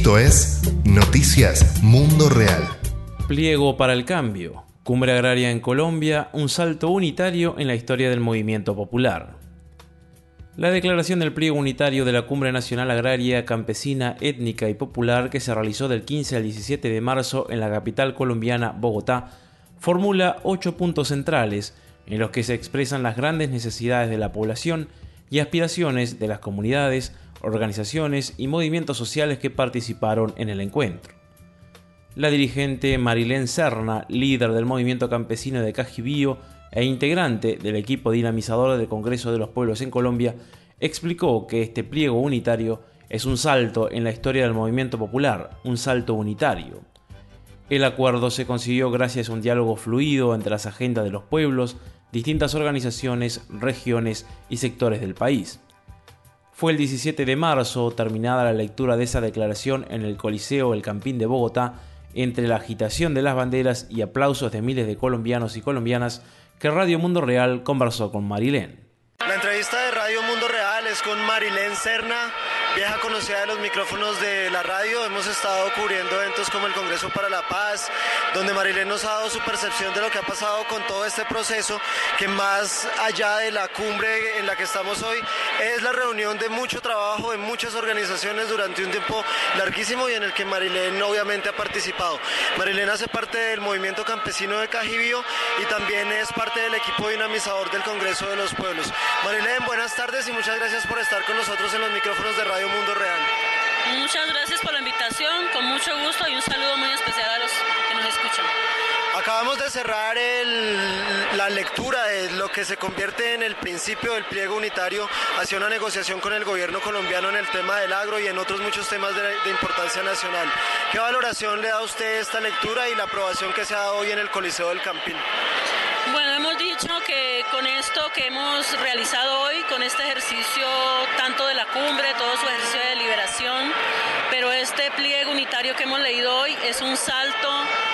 Esto es Noticias Mundo Real. Pliego para el cambio. Cumbre agraria en Colombia, un salto unitario en la historia del movimiento popular. La declaración del pliego unitario de la Cumbre Nacional Agraria, Campesina, Étnica y Popular, que se realizó del 15 al 17 de marzo en la capital colombiana, Bogotá, formula 8 puntos centrales en los que se expresan las grandes necesidades de la población y aspiraciones de las comunidades, organizaciones y movimientos sociales que participaron en el encuentro. La dirigente Marilén Serna, líder del movimiento campesino de Cajibío e integrante del equipo dinamizador del Congreso de los Pueblos en Colombia, explicó que este pliego unitario es un salto en la historia del movimiento popular, un salto unitario. El acuerdo se consiguió gracias a un diálogo fluido entre las agendas de los pueblos, distintas organizaciones, regiones y sectores del país. Fue el 17 de marzo, terminada la lectura de esa declaración en el Coliseo El Campín de Bogotá, entre la agitación de las banderas y aplausos de miles de colombianos y colombianas, que Radio Mundo Real conversó con Marilén. La entrevista de Radio Mundo Real es con Marilén Serna, vieja conocida de los micrófonos de la radio. Hemos estado cubriendo eventos como el Congreso para la Paz, donde Marilén nos ha dado su percepción de lo que ha pasado con todo este proceso, que más allá de la cumbre en la que estamos hoy, es la reunión de mucho trabajo en muchas organizaciones durante un tiempo larguísimo y en el que Marilén obviamente ha participado. Marilén hace parte del movimiento campesino de Cajibío y también es parte del equipo dinamizador del Congreso de los Pueblos. Marilén, buenas tardes y muchas gracias por estar con nosotros en los micrófonos de Radio Mundo Real. Muchas gracias por la invitación, con mucho gusto y un saludo muy especial a los que nos escuchan. Acabamos de cerrar la lectura de lo que se convierte en el principio del pliego unitario hacia una negociación con el gobierno colombiano en el tema del agro y en otros muchos temas de importancia nacional. ¿Qué valoración le da a usted esta lectura y la aprobación que se ha dado hoy en el Coliseo del Campín? Bueno, hemos dicho que con esto que hemos realizado hoy, con este ejercicio tanto de la cumbre, todo su ejercicio de liberación, pero este pliego unitario que hemos leído hoy es un salto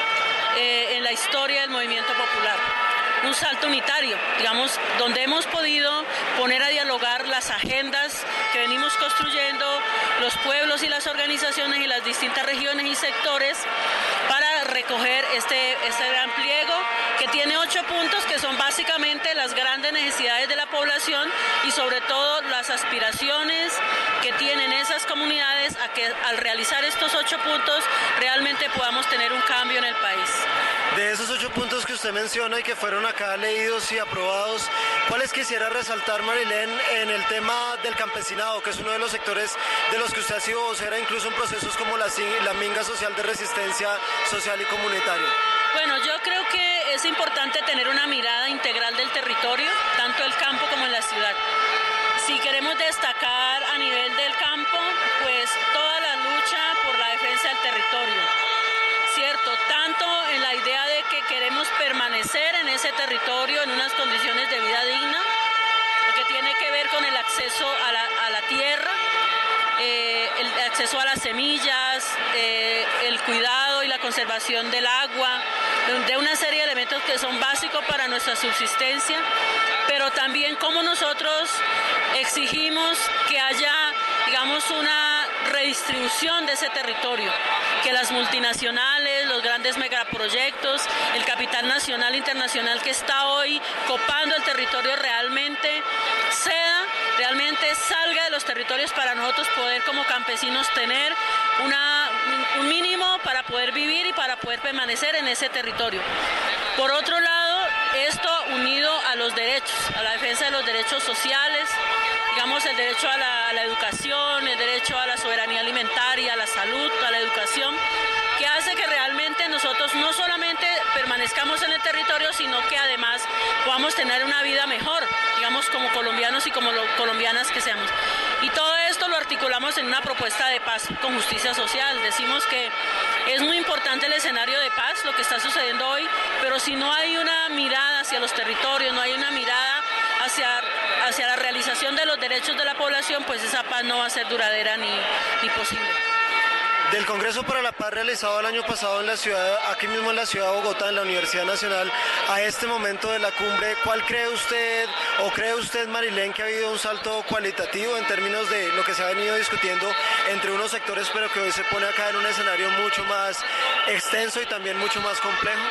en la historia del movimiento popular. Un salto unitario, digamos, donde hemos podido poner a dialogar las agendas que venimos construyendo, los pueblos y las organizaciones y las distintas regiones y sectores para recoger este gran pliego que tiene 8 puntos que son básicamente las grandes necesidades de la población y sobre todo las aspiraciones que tienen esas comunidades a que al realizar estos 8 puntos realmente podamos tener un cambio en el país. De esos 8 puntos que usted menciona y que fueron acá leídos y aprobados, ¿cuáles quisiera resaltar, Marilén, en el tema del campesinado, que es uno de los sectores de los que usted ha sido vocera, incluso en procesos como la Minga Social de Resistencia Social y Comunitaria? Bueno, yo creo que es importante tener una mirada integral del territorio, tanto el campo como en la ciudad. Si queremos destacar a nivel del campo, pues toda la lucha por la defensa del territorio, ¿cierto? Tanto en la idea de que queremos permanecer en ese territorio en unas condiciones de vida digna, lo que tiene que ver con el acceso a la tierra, el acceso a las semillas, el cuidado y la conservación del agua, de una serie de elementos que son básicos para nuestra subsistencia, pero también cómo nosotros exigimos que haya, digamos, una redistribución de ese territorio, que las multinacionales, los grandes megaproyectos, el capital nacional e internacional que está hoy copando el territorio realmente ceda, realmente salga de los territorios para nosotros poder como campesinos tener un mínimo para poder vivir y para poder permanecer en ese territorio. Por otro lado, esto unido a los derechos, a la defensa de los derechos sociales, digamos el derecho a la educación, el derecho a la soberanía alimentaria, a la salud, a la educación, que hace que realmente nosotros no solamente permanezcamos en el territorio, sino que además podamos tener una vida mejor, digamos como colombianos y como colombianas que seamos. Y todo esto lo articulamos en una propuesta de paz con justicia social. Decimos que es muy importante el escenario de paz, lo que está sucediendo hoy, pero si no hay una mirada hacia los territorios, no hay una mirada hacia la realización de los derechos de la población, pues esa paz no va a ser duradera ni posible. Del Congreso para la Paz realizado el año pasado en la ciudad, aquí mismo en la ciudad de Bogotá, en la Universidad Nacional, a este momento de la cumbre, ¿cuál cree usted Marilén, que ha habido un salto cualitativo en términos de lo que se ha venido discutiendo entre unos sectores, pero que hoy se pone acá en un escenario mucho más extenso y también mucho más complejo?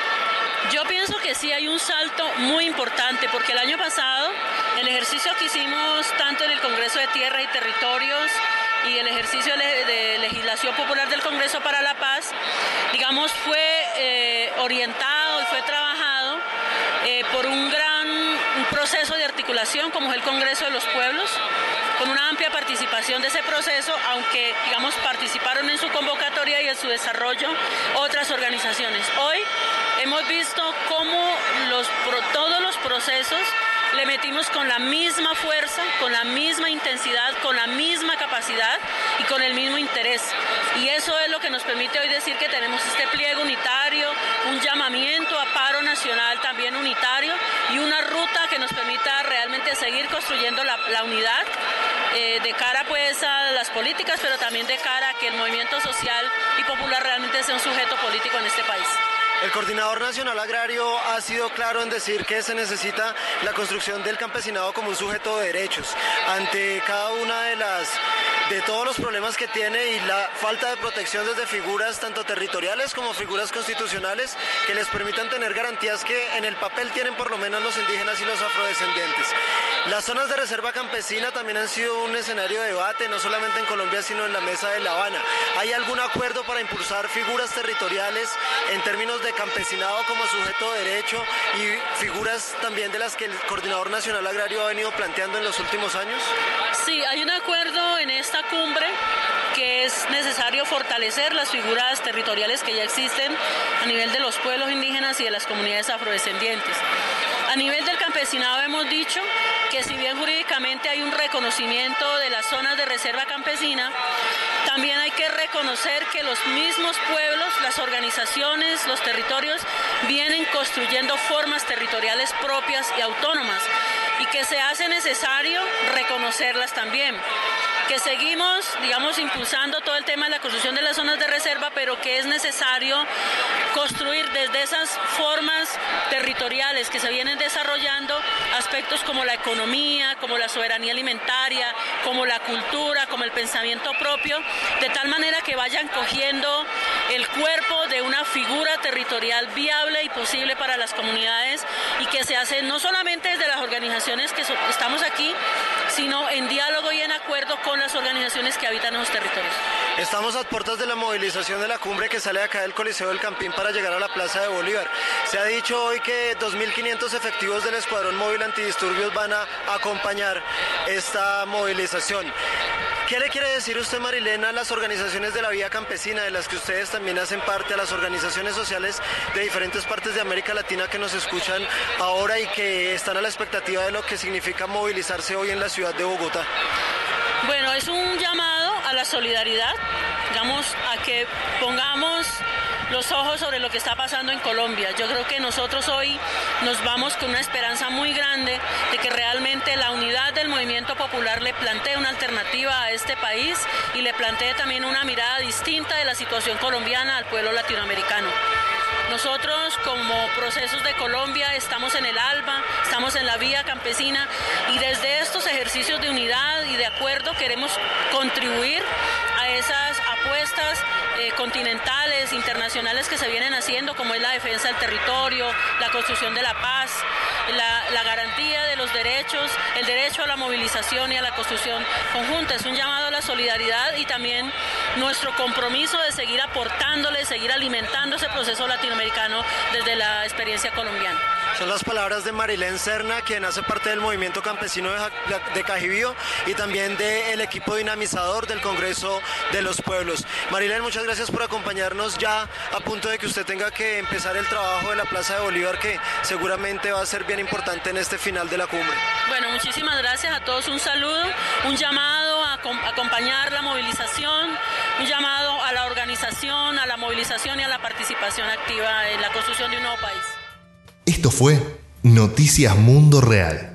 Yo pienso que sí hay un salto muy importante, porque el año pasado el ejercicio que hicimos tanto en el Congreso de Tierra y Territorios y el ejercicio de legislación popular del Congreso para la Paz, digamos, fue orientado y fue trabajado por un proceso de articulación como es el Congreso de los Pueblos, con una amplia participación de ese proceso, aunque, digamos, participaron en su convocatoria y en su desarrollo otras organizaciones. Hoy hemos visto cómo todos los procesos le metimos con la misma fuerza, con la misma intensidad, con la misma capacidad y con el mismo interés. Y eso es lo que nos permite hoy decir que tenemos este pliego unitario, un llamamiento a paro nacional también unitario y una ruta que nos permita realmente seguir construyendo la unidad de cara pues a las políticas, pero también de cara a que el movimiento social y popular realmente sea un sujeto político en este país. El Coordinador Nacional Agrario ha sido claro en decir que se necesita la construcción del campesinado como un sujeto de derechos ante cada una de todos los problemas que tiene y la falta de protección desde figuras tanto territoriales como figuras constitucionales que les permitan tener garantías que en el papel tienen por lo menos los indígenas y los afrodescendientes. Las zonas de reserva campesina también han sido un escenario de debate, no solamente en Colombia, sino en la Mesa de La Habana. ¿Hay algún acuerdo para impulsar figuras territoriales en términos de campesinado como sujeto de derecho y figuras también de las que el Coordinador Nacional Agrario ha venido planteando en los últimos años? Sí, hay un acuerdo en esta cumbre que es necesario fortalecer las figuras territoriales que ya existen a nivel de los pueblos indígenas y de las comunidades afrodescendientes. A nivel del campesinado hemos dicho que si bien jurídicamente hay un reconocimiento de las zonas de reserva campesina, también hay que reconocer que los mismos pueblos, las organizaciones, los territorios vienen construyendo formas territoriales propias y autónomas y que se hace necesario reconocerlas también. Que seguimos, digamos, impulsando todo el tema de la construcción de las zonas de reserva, pero que es necesario construir desde esas formas territoriales que se vienen desarrollando aspectos como la economía, como la soberanía alimentaria, como la cultura, como el pensamiento propio, de tal manera que vayan cogiendo el cuerpo de una figura territorial viable y posible para las comunidades y que se hace no solamente desde las organizaciones que estamos aquí, sino en diálogo y en acuerdo con las organizaciones que habitan en los territorios. Estamos a puertas de la movilización de la cumbre que sale acá del Coliseo del Campín para llegar a la Plaza de Bolívar. Se ha dicho hoy que 2.500 efectivos del Escuadrón Móvil Antidisturbios van a acompañar esta movilización. ¿Qué le quiere decir usted, Marilena, a las organizaciones de la vía campesina, de las que ustedes también hacen parte, a las organizaciones sociales de diferentes partes de América Latina que nos escuchan ahora y que están a la expectativa de lo que significa movilizarse hoy en la ciudad de Bogotá? Bueno, es un llamado a la solidaridad, digamos, a que pongamos los ojos sobre lo que está pasando en Colombia. Yo creo que nosotros hoy nos vamos con una esperanza muy grande de que realmente la unidad del movimiento popular le plantee una alternativa a este país y le plantee también una mirada distinta de la situación colombiana al pueblo latinoamericano. Nosotros como Procesos de Colombia estamos en el ALBA, estamos en la vía campesina y desde estos ejercicios de unidad y de acuerdo queremos contribuir a esas apuestas continentales, internacionales que se vienen haciendo, como es la defensa del territorio, la construcción de la paz, la garantía de los derechos, el derecho a la movilización y a la construcción conjunta. Es un llamado a la solidaridad y también nuestro compromiso de seguir aportándole, seguir alimentando ese proceso latinoamericano desde la experiencia colombiana. Son las palabras de Marilén Serna, quien hace parte del movimiento campesino de Cajibío y también del equipo dinamizador del Congreso de los Pueblos. Marilén, muchas gracias por acompañarnos ya a punto de que usted tenga que empezar el trabajo de la Plaza de Bolívar, que seguramente va a ser bien importante en este final de la cumbre. Bueno, muchísimas gracias a todos, un saludo, un llamado a acompañar la movilización, un llamado a la organización, a la movilización y a la participación activa en la construcción de un nuevo país. Esto fue Noticias Mundo Real.